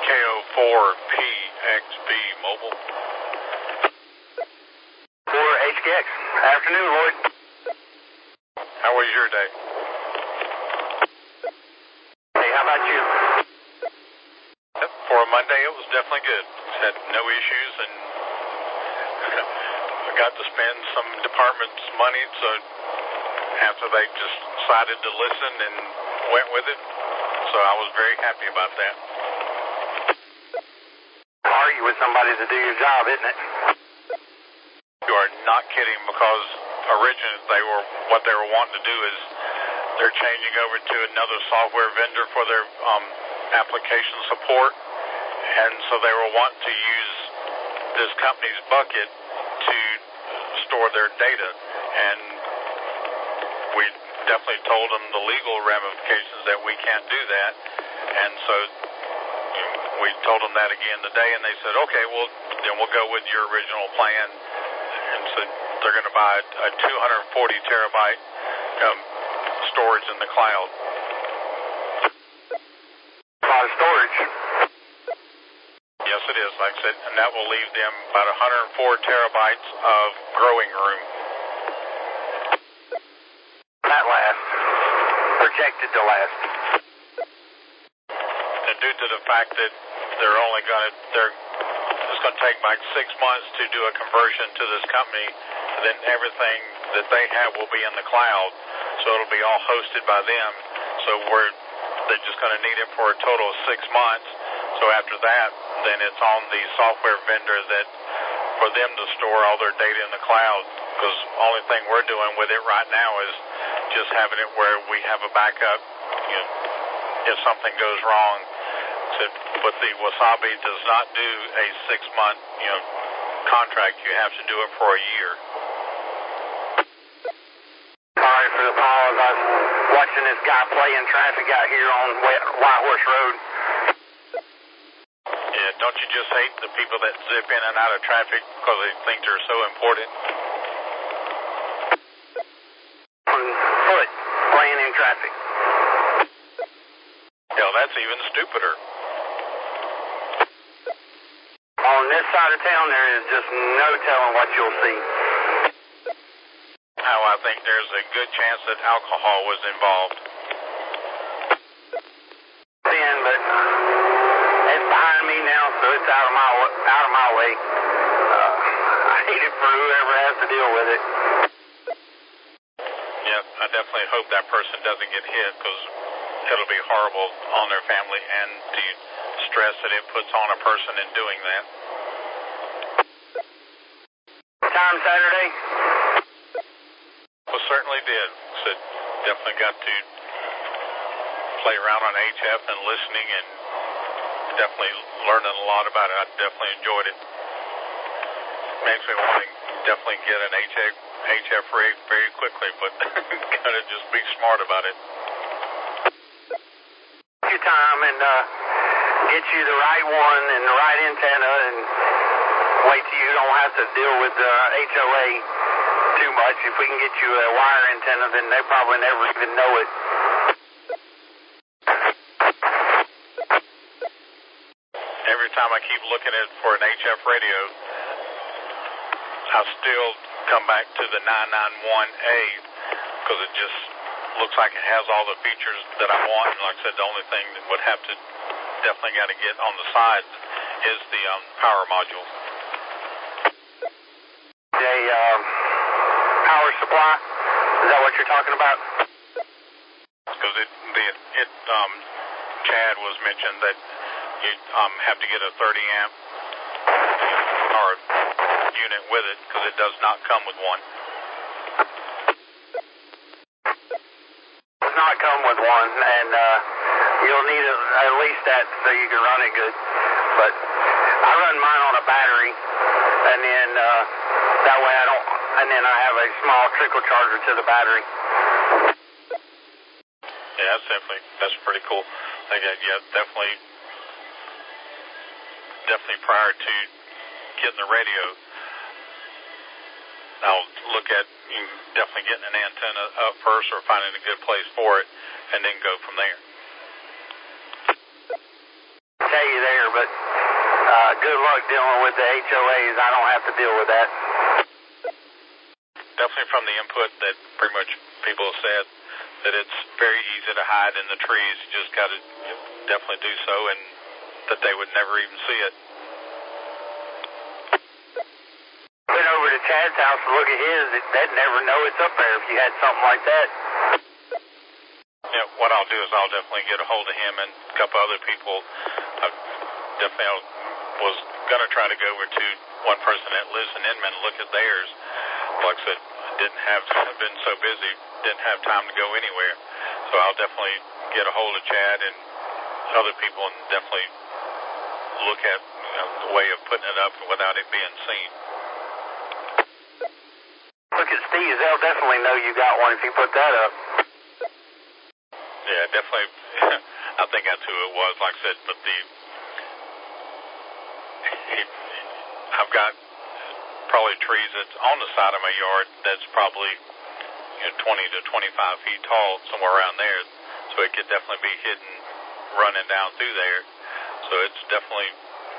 KO4PXB Mobile. 4HKX. Afternoon, Lloyd. How was your day? Hey, how about you? For a Monday, it was definitely good. Had no issues, and I got to spend some department's money, so after they just decided to listen and went with it, so I was very happy about that. Argue with somebody to do your job, isn't it? You are not kidding, because originally what they were wanting to do is they're changing over to another software vendor for their application support, and so they were wanting to use this company's bucket to store their data, and we definitely told them the legal ramifications that we can't do that, and so we told them that again today, and they said, okay, well, then we'll go with your original plan, and so they're going to buy a 240 terabyte storage in the cloud. A lot of storage. Yes, it is, like I said, and that will leave them about 104 terabytes of growing room. That lasts. Projected to last. And due to the fact that it's going to take like 6 months to do a conversion to this company, then everything that they have will be in the cloud, so it'll be all hosted by them. So they're just going to need it for a total of 6 months. So after that, then it's on the software vendor for them to store all their data in the cloud, because the only thing we're doing with it right now is just having it where we have a backup, if something goes wrong. But the Wasabi does not do a 6-month, contract. You have to do it for a year. Sorry for the pause. I was watching this guy play in traffic out here on White Horse Road. Yeah, don't you just hate the people that zip in and out of traffic because they think they're so important? On foot, playing in traffic. Hell, that's even stupider. On this side of town, there is just no telling what you'll see. How I think there's a good chance that alcohol was involved. But it's behind me now, so it's out of my way. I hate it for whoever has to deal with it. Yeah, I definitely hope that person doesn't get hit, because it'll be horrible on their family, and the stress that it puts on a person in doing that. Time Saturday? Well, certainly did. So definitely got to play around on HF and listening, and definitely learning a lot about it. I definitely enjoyed it. Makes me want to definitely get an HF rig very quickly, but gotta just be smart about it. Your time and get you the right one and the right antenna, and wait till you don't have to deal with the HOA too much. If we can get you a wire antenna, then they probably never even know it. Every time I keep looking at for an HF radio, I still come back to the 991A, because it just looks like it has all the features that I want. And like I said, the only thing that would have to definitely got to get on the sides is the power module. Power supply? Is that what you're talking about? Because Chad was mentioned that you have to get a 30 amp or unit with it, because it does not come with one. Does not come with one, and you'll need at least that so you can run it good. But I run mine on a battery, and then that way and then I have a small trickle charger to the battery. Yeah, that's pretty cool. Yeah, definitely prior to getting the radio, I'll look at definitely getting an antenna up first, or finding a good place for it, and then go from there. tell you there, but good luck dealing with the HOAs. I don't have to deal with that. Definitely from the input that pretty much people have said that it's very easy to hide in the trees. You just got to definitely do so, and that they would never even see it. Went over to Chad's house to look at his. They'd never know it's up there if you had something like that. Yeah, what I'll do is I'll definitely get a hold of him and a couple other people. I definitely was going to try to go over to one person that lives in Inman and look at theirs. Like I said, I've been so busy, didn't have time to go anywhere. So I'll definitely get a hold of Chad and other people and definitely look at the way of putting it up without it being seen. Look at Steve's. They'll definitely know you got one if you put that up. Yeah, definitely. I think that's who it was. Like I said, but I've got probably trees that's on the side of my yard that's probably 20 to 25 feet tall, somewhere around there. So it could definitely be hidden running down through there. So it's definitely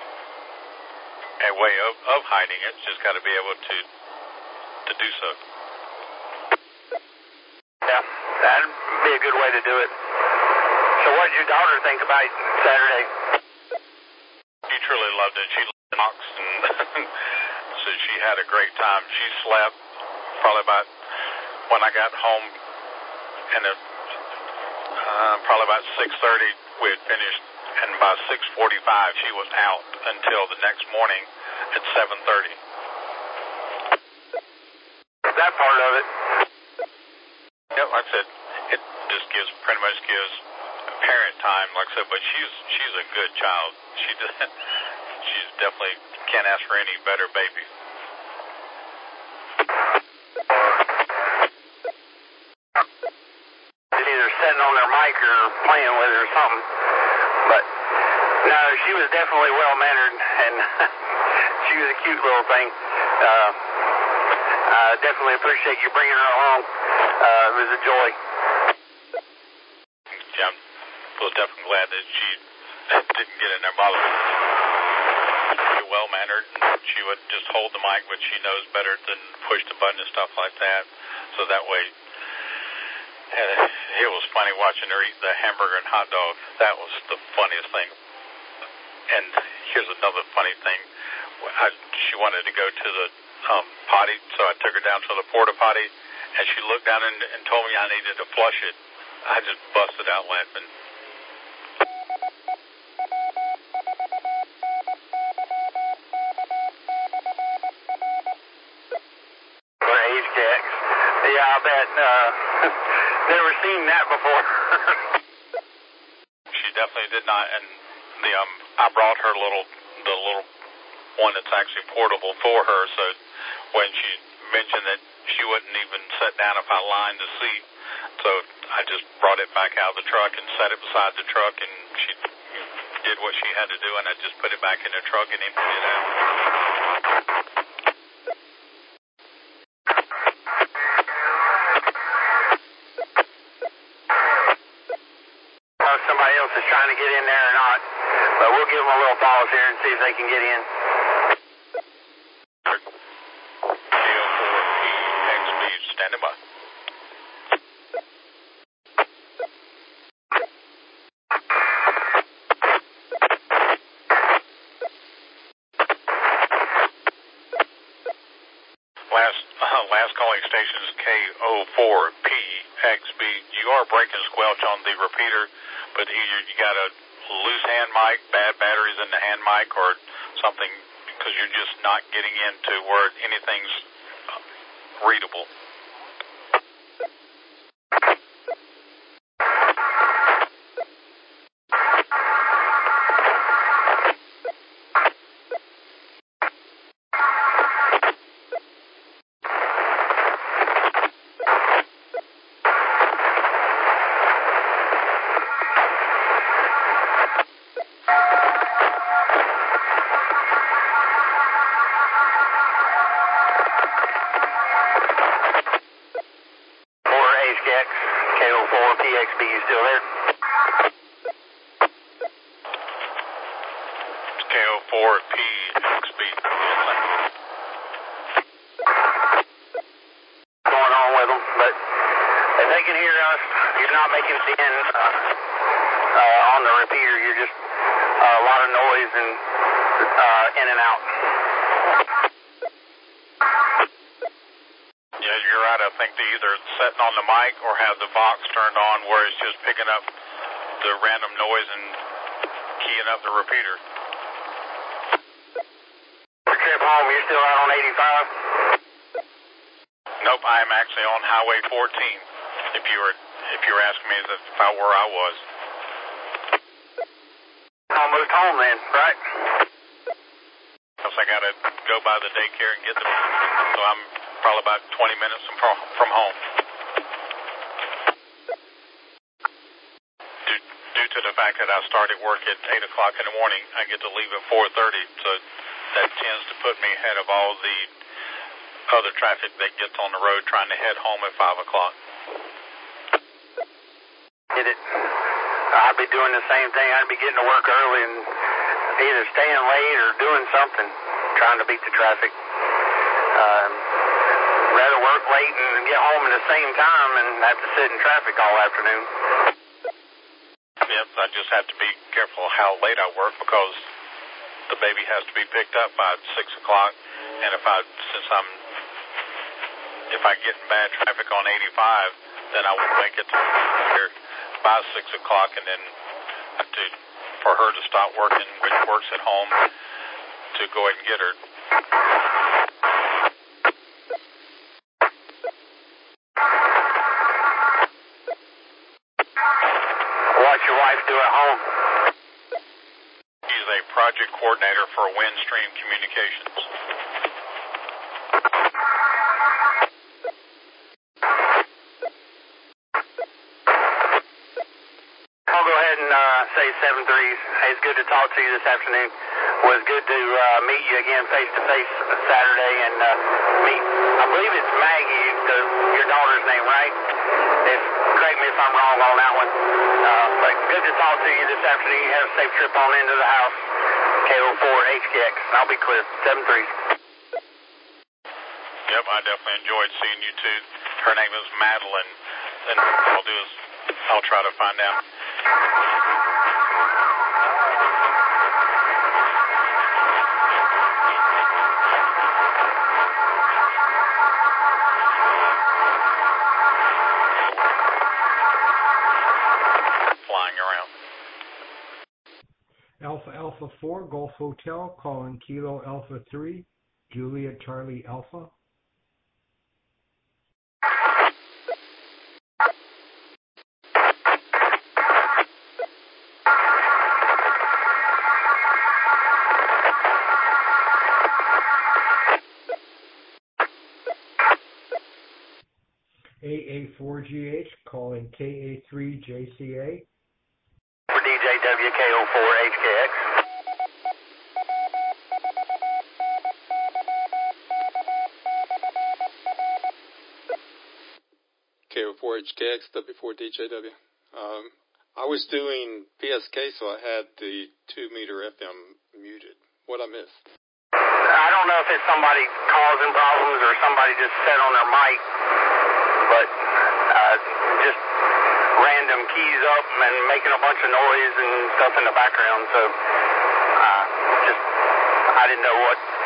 a way of hiding it. It's just got to be able to do so. Yeah, that'd be a good way to do it. So what did your daughter think about Saturday? She truly loved it. She loved the Knox, and so she had a great time. She slept probably about, when I got home, and probably about 6:30 we had finished, and by 6:45 she was out until the next morning at 7:30. That part of it. Yeah, like I said, it just pretty much gives parent time, like I said, but she's a good child. She's definitely can't ask for any better baby. Either sitting on their mic or playing with it or something. But no, she was definitely well mannered, and she was a cute little thing. I definitely appreciate you bringing her along. It was a joy. Yeah, I was definitely glad that she didn't get in there bothered. She's well mannered, and she would just hold the mic, which she knows better than push the button and stuff like that. So that way, it was funny watching her eat the hamburger and hot dog. That was the funniest thing. And here's another funny thing. She wanted to go to the potty, so I took her down to the porta potty, and she looked down and told me I needed to flush it. I just busted out laughing. For age checks. Yeah, I bet. Never seen that before. She definitely did not, and I brought her the little one that's actually portable for her, so when she mentioned that she wouldn't even sit down if I lined the seat, so I just brought it back out of the truck and set it beside the truck, and she did what she had to do, and I just put it back in the truck and emptied it out. Somebody else is trying to get in there or not, but we'll give them a little pause here and see if they can get in. KO4PXB, standing by. Last calling station is KO4PXB. You are breaking squelch on the repeater, but either you got a loose hand mic, bad batteries in the hand mic, or something, because you're just not getting into where anything's readable. KO4PXB, you still there? KO4P speed. Going on with them, but if they can hear us, you're not making it in on the repeater. You're just a lot of noise and in and out. Yeah, you're right. I think they either setting on the mic or have the Vox turned on where it's just picking up the random noise and keying up the repeater. Your trip home, you're still out on 85? Nope, I am actually on Highway 14. If you were asking me if where I was. Almost home then, right? Because I got to go by the daycare and get them. So I'm probably about 20 minutes from home. Due to the fact that I started work at 8 o'clock in the morning, I get to leave at 4:30. So that tends to put me ahead of all the other traffic that gets on the road trying to head home at 5 o'clock. Get it? I'd be doing the same thing. I'd be getting to work early and either staying late or doing something, trying to beat the traffic. Rather work late and get home at the same time and have to sit in traffic all afternoon. Yep, I just have to be careful how late I work because the baby has to be picked up by 6 o'clock, and if I get in bad traffic on 85, then I won't make it here by 6 o'clock, and then have to, for her to stop working, which works at home, to go ahead and get her. What's your wife do at home? She's a project coordinator for Windstream Communications. I'll go ahead and say 7-3. Hey, it's good to talk to you this afternoon. Was good to meet you again face to face Saturday and meet. I believe it's Maggie, your daughter's name, right? Correct me if I'm wrong on that one. But good to talk to you this afternoon. You have a safe trip on into the house. KO4 HKX. I'll be clear. 7-3. Yep, I definitely enjoyed seeing you too. Her name is Madeline, and what I'll do is I'll try to find out. Flying around. Alpha 4, Golf Hotel, calling Kilo Alpha 3, Juliet Charlie Alpha. AA4GH, calling KA3JCA. For DJW KO4 HKX. KO4 HKX, W4DJW. I was doing PSK, so I had the 2-meter FM muted. What I missed? I don't know if it's somebody causing problems or somebody just set on their mic, but just random keys up and making a bunch of noise and stuff in the background. So I didn't know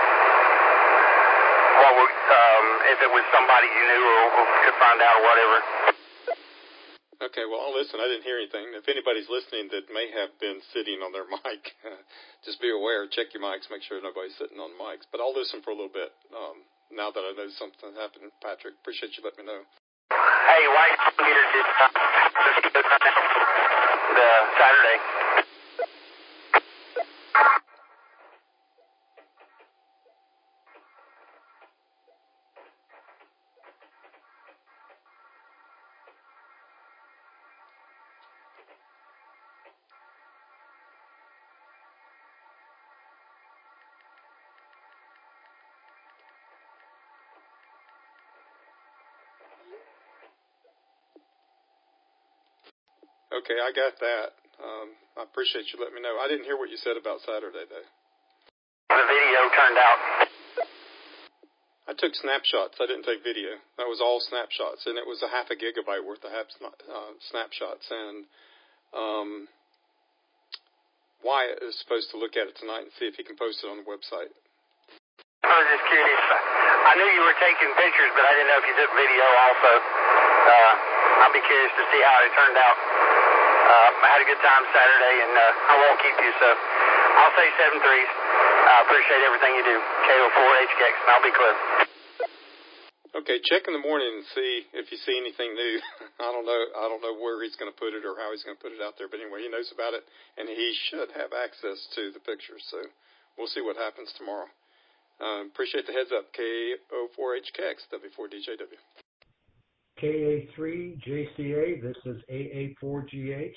if it was somebody you knew or could find out or whatever. Okay, well, listen, I didn't hear anything. If anybody's listening that may have been sitting on their mic, just be aware, check your mics, make sure nobody's sitting on mics. But I'll listen for a little bit now that I know something happened. Patrick, appreciate you letting me know. Hey, White here the Saturday. Okay, I got that. I appreciate you letting me know. I didn't hear what you said about Saturday, though. the video turned out. I took snapshots. I didn't take video. That was all snapshots, and it was a half a gigabyte worth of snapshots. And Wyatt is supposed to look at it tonight and see if he can post it on the website. I was just curious. I knew you were taking pictures, but I didn't know if you took video also. I'll be curious to see how it turned out. I had a good time Saturday, and I won't keep you, so I'll say 7-3s. I appreciate everything you do. KO4HKX, and I'll be clear. Okay, check in the morning and see if you see anything new. I don't know where he's going to put it or how he's going to put it out there, but anyway, he knows about it, and he should have access to the pictures, so we'll see what happens tomorrow. Appreciate the heads up. KO4HKX, W4DJW. KA3JCA, this is AA4GH.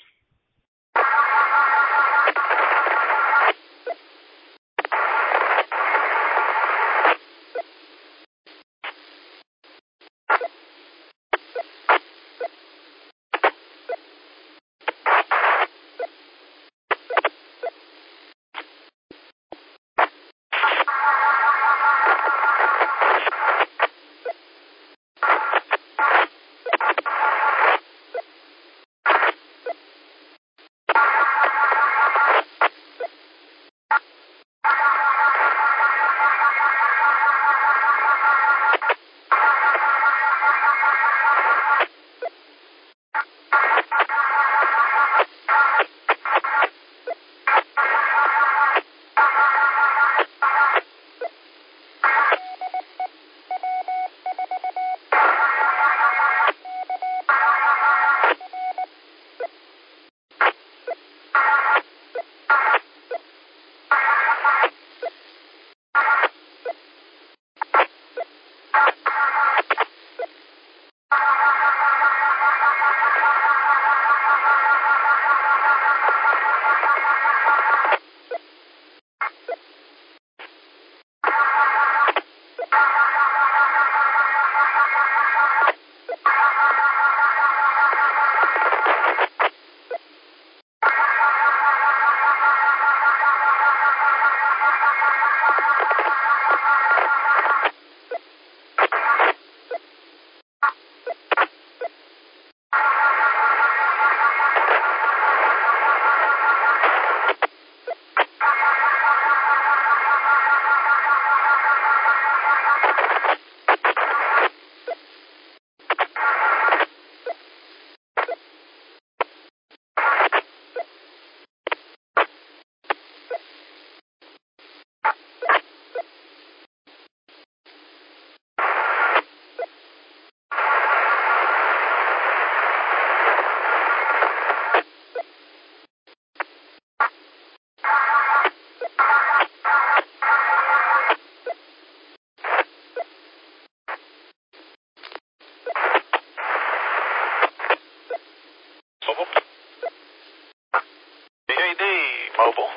Mobile.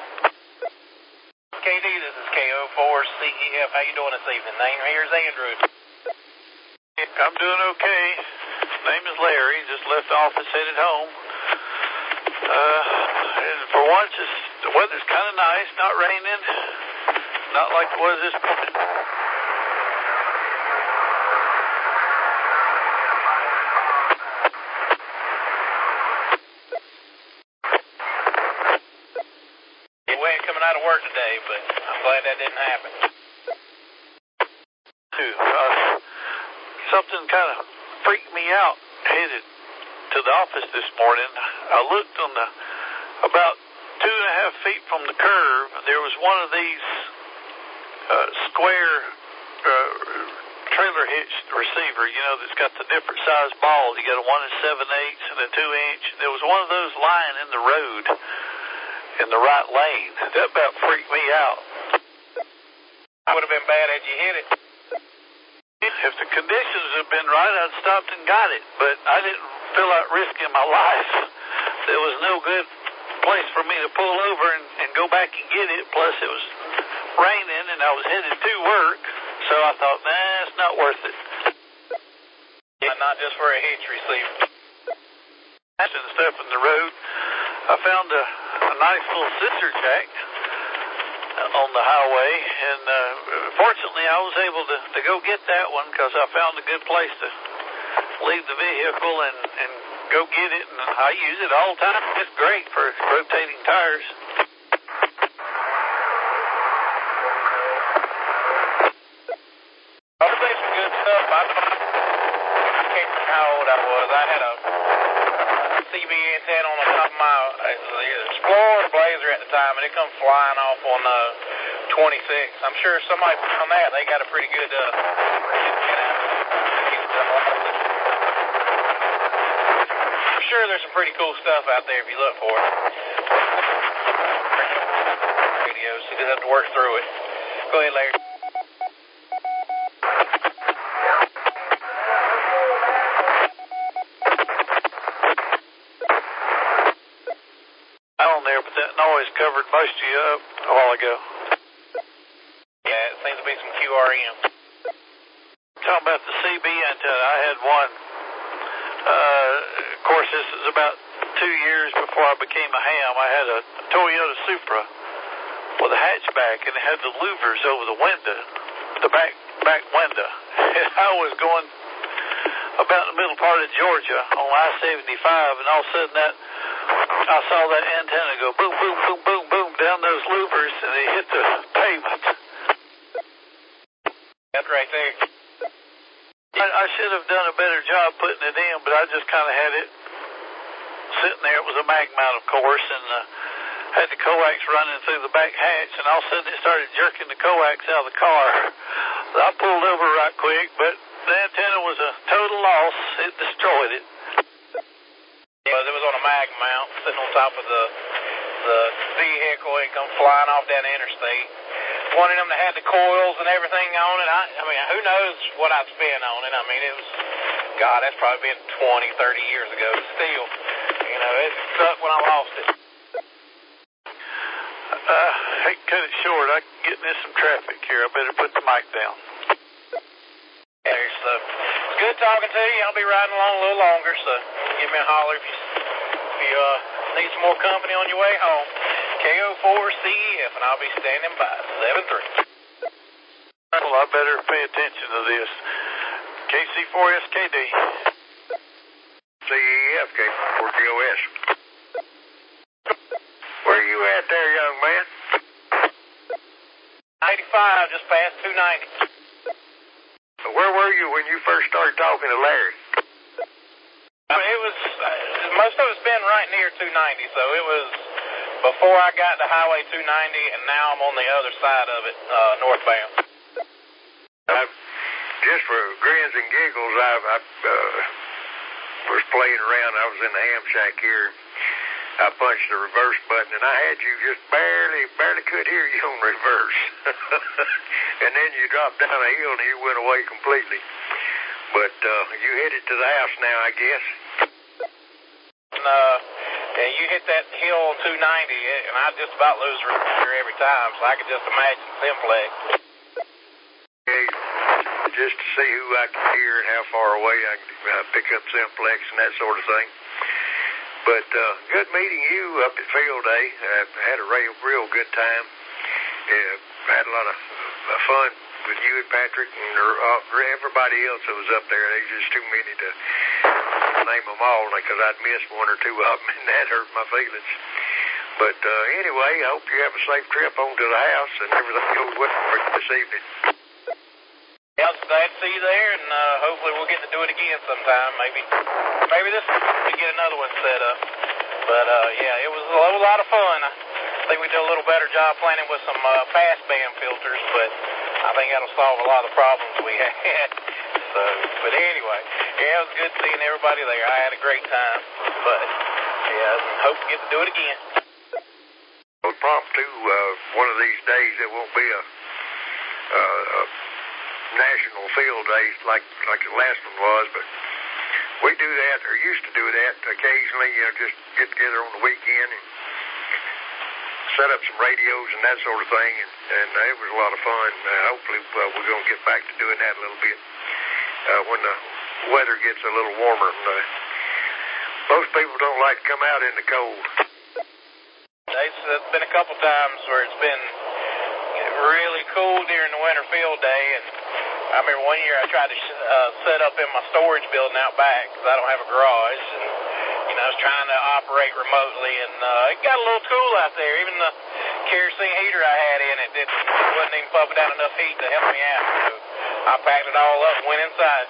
KD, this is KO4CEF. How you doing this evening? Name here's Andrew. I'm doing okay. Name is Larry. Just left the office, headed home. And for once, the weather's kind of nice. Not raining. Not like it was this morning. Coming out of work today, but I'm glad that didn't happen. Something kind of freaked me out headed to the office this morning. I looked on about 2.5 feet from the curve. There was one of these square trailer hitch receiver, that's got the different size balls. You got a 1 7/8 and a 2-inch. There was one of those lying in the road in the right lane. That about freaked me out. It would have been bad had you hit it. If the conditions had been right, I'd stopped and got it, but I didn't feel like risking my life. There was no good place for me to pull over and go back and get it, plus it was raining and I was headed to work, so I thought, it's not worth it. Not just for a hitch receiver. And stuff in the road. I found a nice little scissor jack on the highway, and fortunately I was able to go get that one because I found a good place to leave the vehicle and go get it, and I use it all the time. It's great for rotating tires. I'll say some good stuff. I can't remember how old I was. I had a CB antenna on the top of my Explorer Blazer at the time, and it come flying off on 26. I'm sure somebody on that, they got a pretty good antenna. I'm sure there's some pretty cool stuff out there if you look for it. Radios, you just have to work through it. Go ahead, Larry. On there, but that noise covered most of you up a while ago. Yeah, it seems to be some QRM. Talking about the CB antenna, I had one. Of course, this is about 2 years before I became a ham. I had a Toyota Supra with a hatchback, and it had the louvers over the window, the back window. And I was going about the middle part of Georgia on I-75, and all of a sudden I saw that antenna go boom, boom, boom, boom, boom down those louvers, and it hit the pavement. That's right there. I should have done a better job putting it in, but I just kind of had it sitting there. It was a mag mount, of course, and had the coax running through the back hatch, and all of a sudden it started jerking the coax out of the car. I pulled over right quick, but the antenna was a total loss. It destroyed it. Well, it was on a mag mount sitting on top of the vehicle. It come flying off down the interstate. One of them that had the coils and everything on it. I mean, who knows what I'd spend on it. I mean, it was, God, that's probably been 20, 30 years ago. Still, you know, it sucked when I lost it. Hey, cut it short. I'm getting in some traffic here. I better put the mic down. It's good talking to you. I'll be riding along a little longer, so give me a holler if you need some more company on your way home. KO4CEF, and I'll be standing by 7-3. Well, I better pay attention to this. KC4SKD. CEF, K4GOS. Where are you at there, young man? 95, just past 290. Where were you when you first started talking to Larry? I mean, it was, most of it's been right near 290, so it was before I got to Highway 290, and now I'm on the other side of it, northbound. Just for grins and giggles, I was playing around. I was in the ham shack here. I punched the reverse button, and I had you just barely could hear you on reverse. And then you dropped down a hill, and you went away completely. But you headed to the house now, I guess. And you hit that hill on 290, and I just about lose her every time, so I could just imagine Simplex. Okay, just to see who I could hear and how far away I could pick up Simplex and that sort of thing. But good meeting you up at Field Day. Had a real good time. Had a lot of fun with you and Patrick and everybody else that was up there. There's just too many to name them all because I'd missed one or two of them, and that hurt my feelings. But anyway, I hope you have a safe trip home to the house and everything goes well for you this evening. Yeah, I was glad to see you there, and hopefully we'll get to do it again sometime. Maybe this we get another one set up. But yeah, it was a lot of fun. I think we did a little better job planning with some fast band filters, but I think that'll solve a lot of the problems we had. So, but anyway, yeah, it was good seeing everybody there. I had a great time. But yeah, hope to get to do it again. Impromptu, one of these days it won't be a national field days like the last one was, but we do that, or used to do that occasionally, just get together on the weekend and set up some radios and that sort of thing, and it was a lot of fun. Hopefully we're going to get back to doing that a little bit when the weather gets a little warmer. Most people don't like to come out in the cold. There's been a couple times where it's been really cool during the winter field day, and I remember one year I tried to set up in my storage building out back because I don't have a garage, and I was trying to operate remotely, and it got a little cool out there. Even the kerosene heater I had in it, it wasn't even pumping out enough heat to help me out. So I packed it all up and went inside.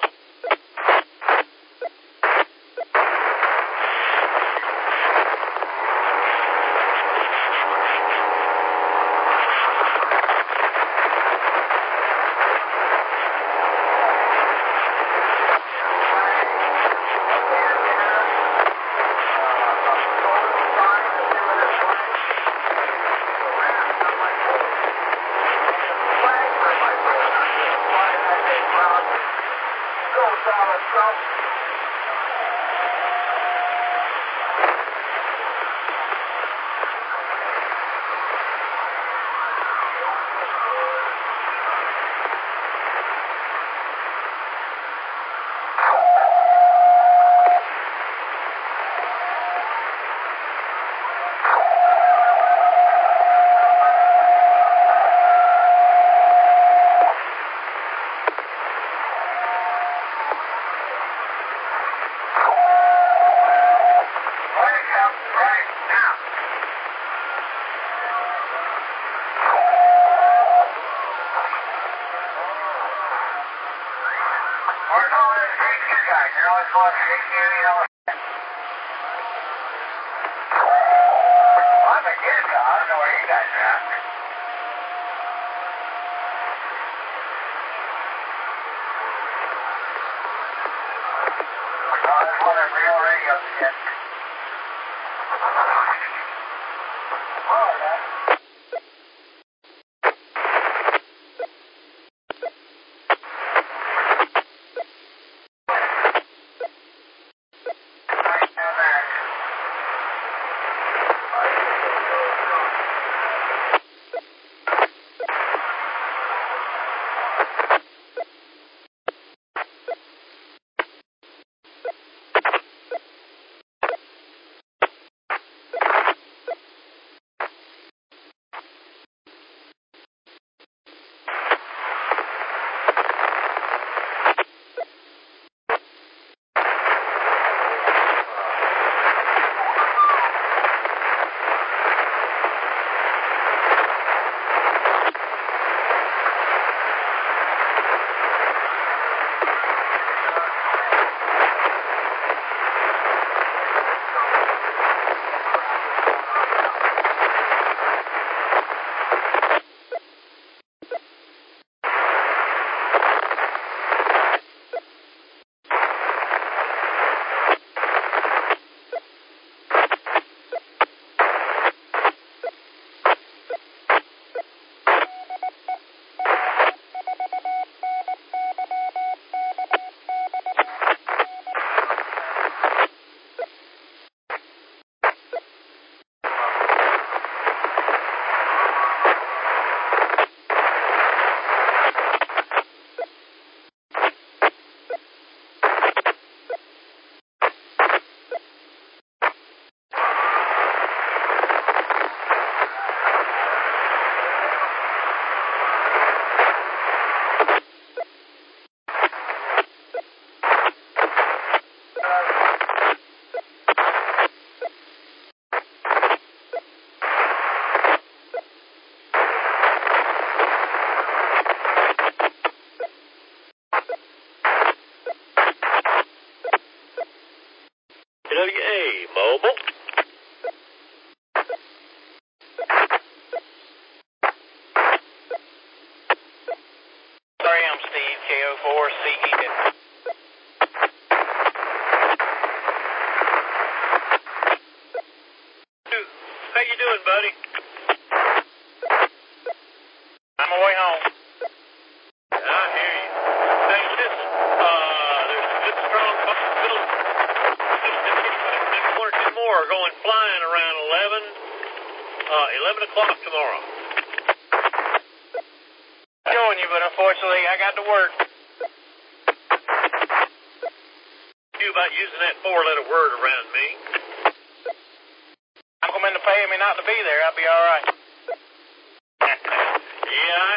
Uncle meant to pay me not to be there. I'll be all right. Yeah,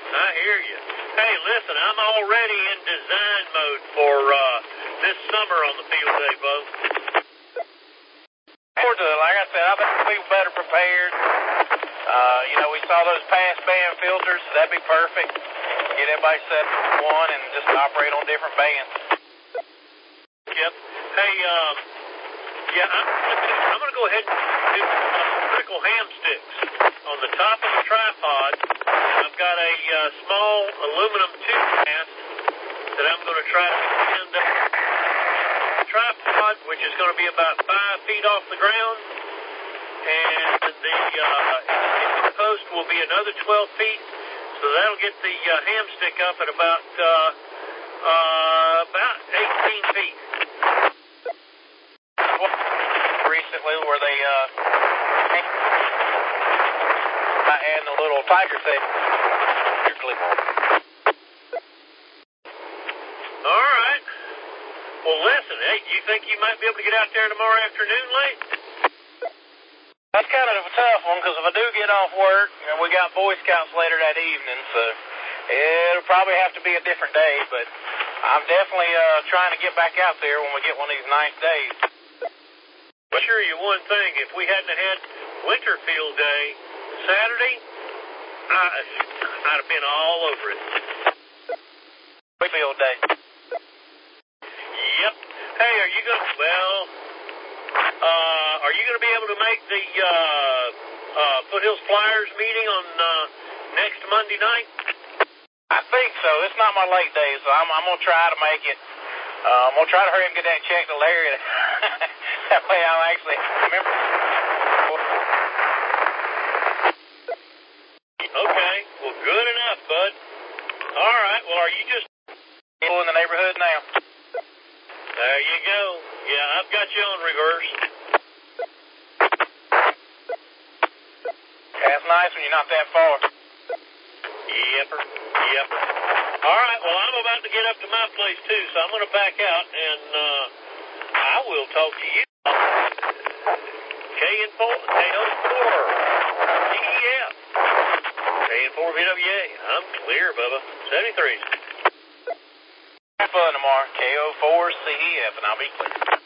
I hear you. Hey, listen, I'm already in design mode for this summer on the field day, Bo. Like I said, I think we'll be better prepared. We saw those pass band filters. That'd be perfect. Get everybody set up one and just operate on different bands. Yep. Hey, I'm going to go ahead and do critical ham sticks on the top of the tripod. I've got a small aluminum tube mast that I'm going to try to extend up the tripod, which is going to be about 5 feet off the ground, and the post will be another 12 feet, so that'll get the ham stick up at about 18 feet. Recently, where they and the little tiger thing. All right. Well, listen, hey, do you think you might be able to get out there tomorrow afternoon late? That's kind of a tough one, because if I do get off work, and we got Boy Scouts later that evening, so it'll probably have to be a different day, but I'm definitely trying to get back out there when we get one of these nice days. But sure you one thing, if we hadn't had Winterfield Day Saturday, I'd have been all over it. Winterfield Day. Yep. Hey, are you going to be able to make the Foothills Flyers meeting on next Monday night? I think so. It's not my late day, so I'm going to try to make it. I'm going to try to hurry and get that check to Larry. That way I'll actually remember. Okay. Well, good enough, bud. All right. Well, are you just in the neighborhood now? There you go. Yeah, I've got you on reverse. That's nice when you're not that far. Yepper. All right, well, I'm about to get up to my place, too, so I'm going to back out, and I will talk to you. KO4, CEF. KN4 VWA. I'm clear, Bubba. 73. Have fun tomorrow. KO4 CEF, and I'll be clear.